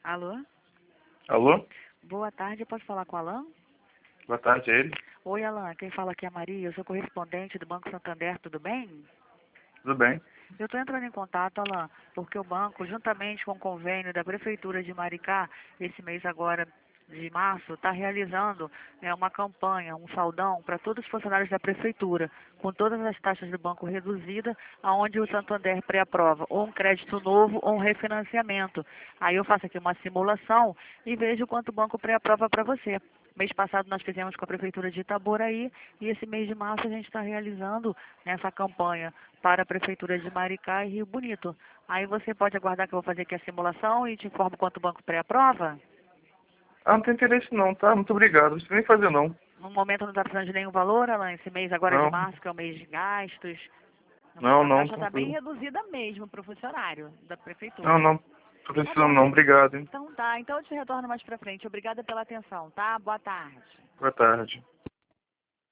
Alô? Alô? Boa tarde, eu posso falar com o Alan? Boa tarde, é ele? Oi, Alan, quem fala aqui é a Maria, eu sou correspondente do Banco Santander, tudo bem? Tudo bem? Eu estou entrando em contato, Alan, porque o banco, juntamente com o convênio da Prefeitura de Maricá, esse mês agora de março, está realizando uma campanha, um saldão para todos os funcionários da Prefeitura, com todas as taxas do banco reduzidas, aonde o Santander pré-aprova ou um crédito novo ou um refinanciamento. Aí eu faço aqui uma simulação e vejo quanto o banco pré-aprova para você. Mês passado nós fizemos com a Prefeitura de Itaboraí e esse mês de março a gente está realizando essa campanha para a Prefeitura de Maricá e Rio Bonito. Aí você pode aguardar que eu vou fazer aqui a simulação e te informo quanto o banco pré-aprova? Ah, não tem interesse não, tá? Muito obrigado. Não precisa nem fazer não. No momento não está precisando de nenhum valor, Alan, esse mês agora de Não, março, que é o mês de gastos. não, A não, taxa está bem tranquilo. reduzida mesmo para o funcionário da Não, Prefeitura. não. Tô Tá precisando bom. não. Obrigado, hein? Então tá, então eu te retorno mais pra frente. Obrigada pela atenção, tá? Boa tarde. Boa tarde.